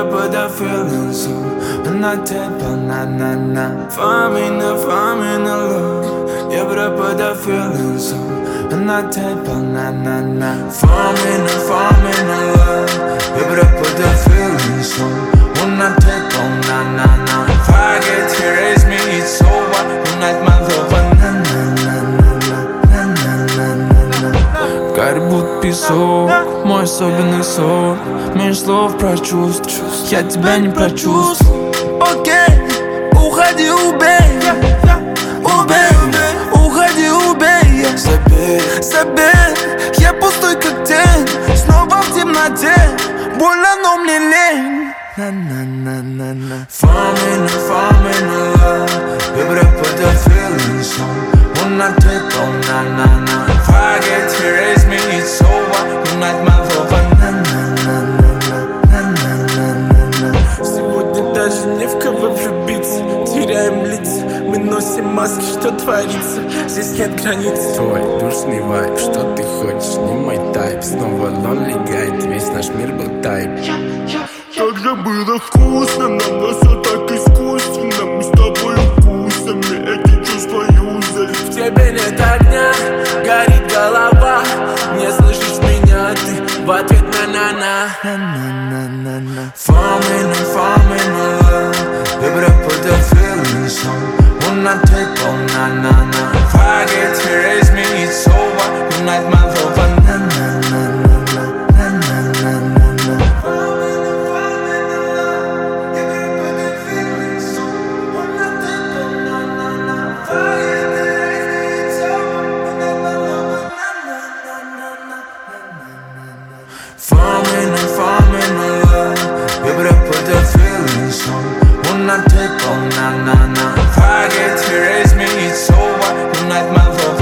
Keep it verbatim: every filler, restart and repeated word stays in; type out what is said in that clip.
put the feelings on and I table, na na na. Find me the, find me the love. Yeah, but I put the feelings on and I table, na na na. Find me the, find me the love. Yeah, but I put the feelings on when I table, na na na. If I get to raise me, it's over. Unite my love, na na na na na na na на. Гарь будто песок, мой особенный сорт. Меньше слов про чувств, я тебя не прочувствую. Окей, уходи, убей, убей, уходи, убей. Забей, забей, я пустой как тень. Снова в темноте, больно, но мне лень. На-на-на-на-на. Find me, no, find me, no love. Yeah, but I put the feelings on when I take on, na-na-na. If I get to raise me, it's over. Unite my love, на-на-на-на-на, на-на-на-на-на. Сегодня даже не в кого влюбиться. Теряем лица, мы носим маски, что творится. Здесь нет границ. Твой душный вайб, что ты хочешь, не мой тайп. Снова lonely guide, весь наш мир был тайп. Как же было вкусно, нам но все так искусственно. Мы с тобой укусами эти чувства юзали. В тебе нет огня, горит голова. Не слышишь меня, ты в ответ на-на-на. На-на-на-на-на. Find me, no, find me, no love. Yeah, but I put the feelings on when I take on, na-na-na. If I get to raise me, it's over. Unite my love, na-na-na-na-na, на-на-на-на-на. Find me, no, find me, no love. Yeah, but I put the feelings on when I take on, na na na. If I get to raise me, it's over. Unite my love.